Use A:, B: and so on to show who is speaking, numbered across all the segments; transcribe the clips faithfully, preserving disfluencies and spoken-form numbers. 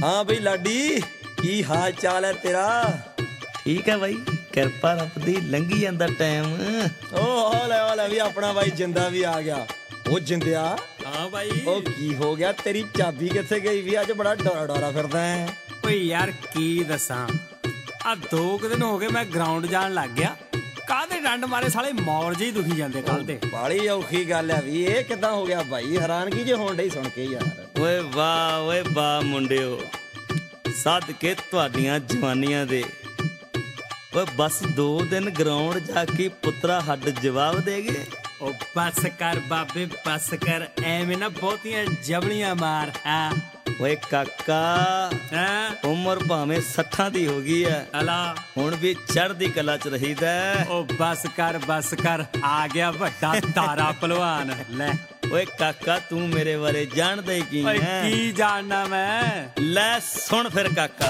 A: हाँ बई लाडी की हाल चाल है तेरा?
B: ठीक है भाई, किरपा रब दी, लंघी जांदा टाइम।
A: ओ हौले हौले भी अपना भाई जिंदा भी आ गया। ओ जिंदिया
C: हाँ भाई,
A: ओ की हो गया, तेरी चाबी किथे गई भी? अज बड़ा डरा डरा फिरदा है।
C: ओए यार की दसां, आ दो क दिन हो गए मैं ग्राउंड जान लग गया। काहदे डंड मारे साले मौर जी दुखी जांदे कल ते।
A: बड़ी औखी गल है भी, ये किदां हो गया भाई? हैरानगी जे होण डई सुन के यार।
B: ओए वाह ओए वाह मुंडिओ, सदके तुहाडियां जवानियां दे। ओए बस दो दिन ग्राउंड जाके पुत्रा हड्ड जवाब दे गए।
C: ओ बस कर बाबे बस कर, एवें ना बहुतियां जबलियां मार। हाँ
B: ओए काका,
C: हाँ
B: उम्र भावें सट्ठां दी हो गई है,
C: अला
B: हुण भी चढ़दी कला च रहीदा है।
C: ओ बस कर बस कर, आ गया वड्डा तारा पहलवान। ले
B: ओए काका, तू मेरे बारे जानदा ही की
C: ओए
B: है?
C: की जानना मैं?
B: ले सुन फिर काका।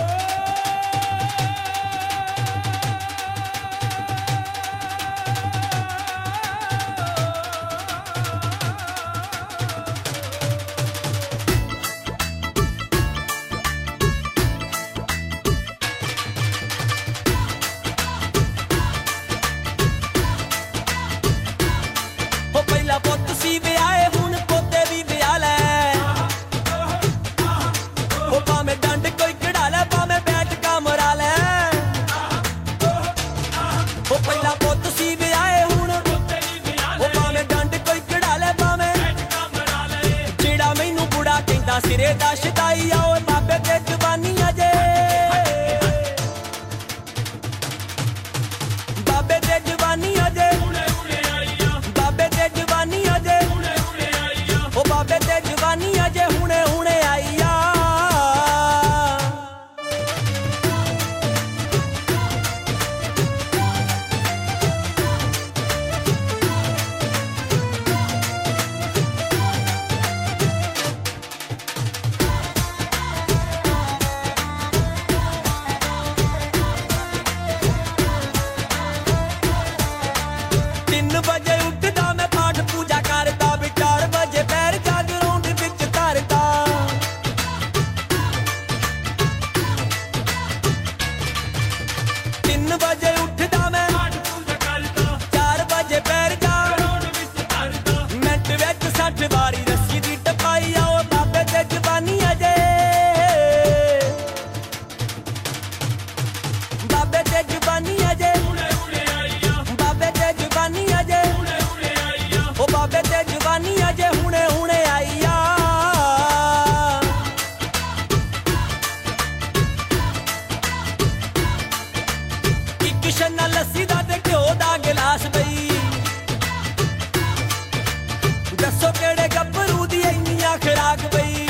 D: सिरे दा शदाई आओ बाबे ते जवानी अजे, बाबे ते जवानी अजे, बाबे ते जवानी अजे, ओ बाबे ते जवानी अजे हुणे हुणे आई आ। लस्सी दा ते घ्यो दा गिलास बई, दसो केड़े गब्बरू दी इन्नियां खराक बई।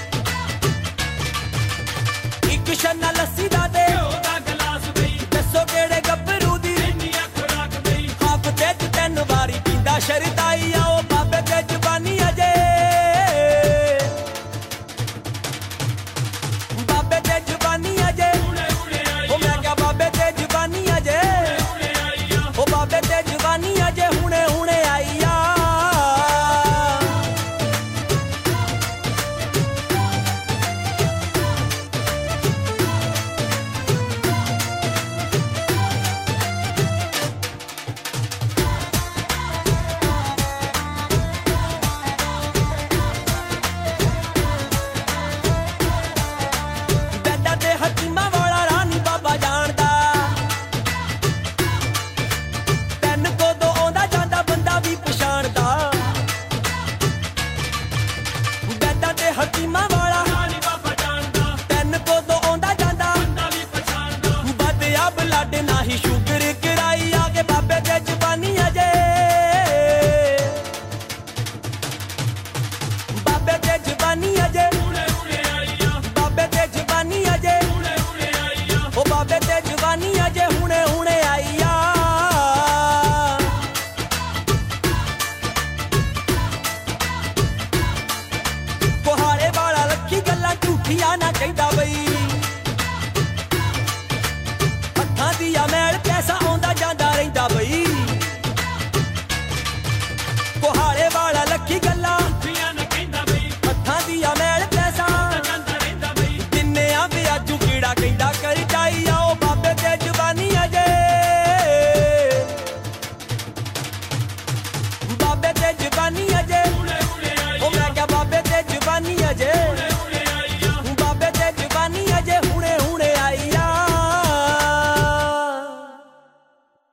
D: इक छन्ना लस्सी दा ते घ्यो दा गिलास बई, दसो केड़े गब्बरू दी इन्नियां खराक बई। हफ्ते च तीन वारी पींदा शरदाई आओ बाबे ते जवानी अजे, बाबे ते जवानी अजे, ओ मैं क्या बाबे ते जवानी अजे, ओ बाबे ते जवानी अजे हुणे हुणे आई आ। बैडा ते हकीमा वाला रानी बाबा जानदा, तैन कोदो आंदा जांदा बंदा भी पछाणदा। बैडा ते हकीमा वाला रानी बाबा जानदा, तैन कोदो आंदा जांदा बंदा भी पछाणदा। बदया ब्लड नाही शुगर कराई आगे बाबे ते जवानी अजे, बाबे ते जवानी अजे, बाबे ते जवानी अजे, ओ बाबे ते जवानी अजे हुणे हुणे आई आ। कोहाड़े वाला लखी गल्लां झूठियां ना कहंदा बई,